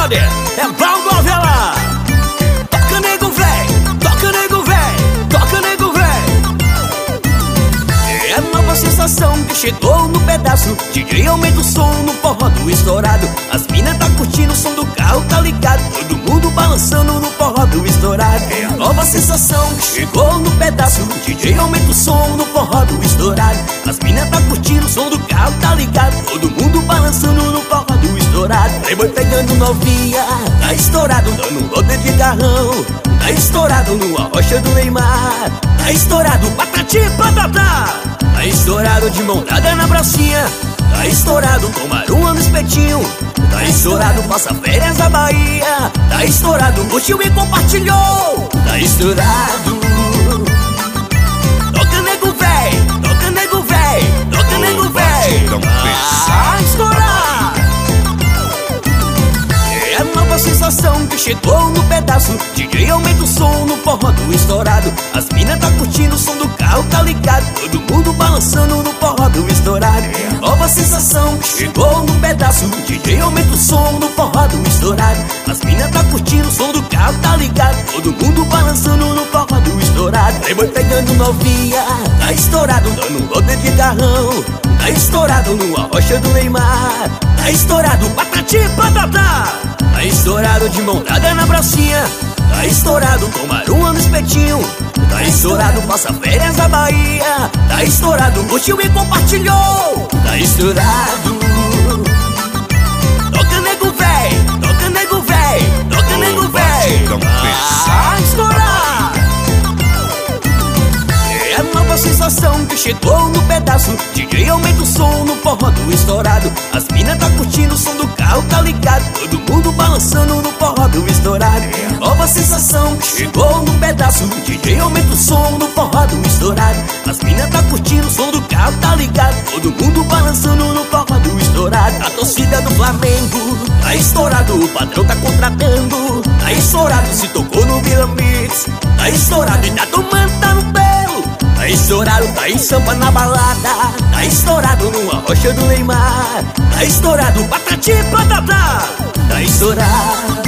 brother, é pau novela. Toca nego véi, toca nego véi, toca nego véi. É a nova sensação que chegou no pedaço. DJ aumenta o som no forró do estourado. As minas tá curtindo o som do carro, tá ligado? Todo mundo balançando no forró do estourado. É a nova sensação que chegou no pedaço. DJ aumenta o som no forró do estourado. As minas tá curtindo o som do carro, tá ligado? Todo mundo balançando no forró do estourado. Playboy pegando novinha, tá estourado, dando roda de carrão. Tá estourado no Arrocha do Neymar. Tá estourado, patati patatá. Tá estourado de mão dada na pracinha. Tá estourado, tomar no espetinho. Tá estourado, passa férias na Bahia. Tá estourado, curtiu e compartilhou. Tá estourado. Toca nego véi, toca nego véi, toca nego véi. Tá estourado. É a nova sensação que chegou no pedaço. DJ aumenta o som no forró do estourado. As minas tá curtindo o som do carro, tá ligado? Todo mundo balançando no forró do estourado. É a nova sensação que chegou no pedaço. DJ aumenta o som no forró do estourado. As minas tá curtindo o som do carro, tá ligado? Todo mundo balançando no forró do estourado. Playboy pegando novinha, tá estourado, dando roda de carrão. Tá estourado no Arrocha do Neymar. Tá estourado, patati patatá. Tá estourado de mão dada na pracinha. Tá estourado, tomar no espetinho. Tá estourado, passa férias na Bahia. Tá estourado, curtiu e compartilhou. Tá estourado. Toca nego véi, toca nego véi, toca nego véi. Tá estourado. É a nova sensação que chegou no pedaço. DJ aumenta o som no forró do estourado. As minas tá curtindo o som do carro, tá ligado? Todo mundo balançando no forró do estourado. É a nova sensação que chegou no pedaço. DJ aumenta o som no forró do estourado. As minas tá curtindo o som do carro, tá ligado? Todo mundo balançando no forró do estourado. A torcida do Flamengo tá estourado, o patrão tá contratando. Tá estourado, se tocou no Vila Mix. Tá estourado e tá tomando, tá no pelo. Tá estourado, tá em samba na balada. Tá estourado no Arrocha do Neymar. Tá estourado, patati patatá. Tá estourado.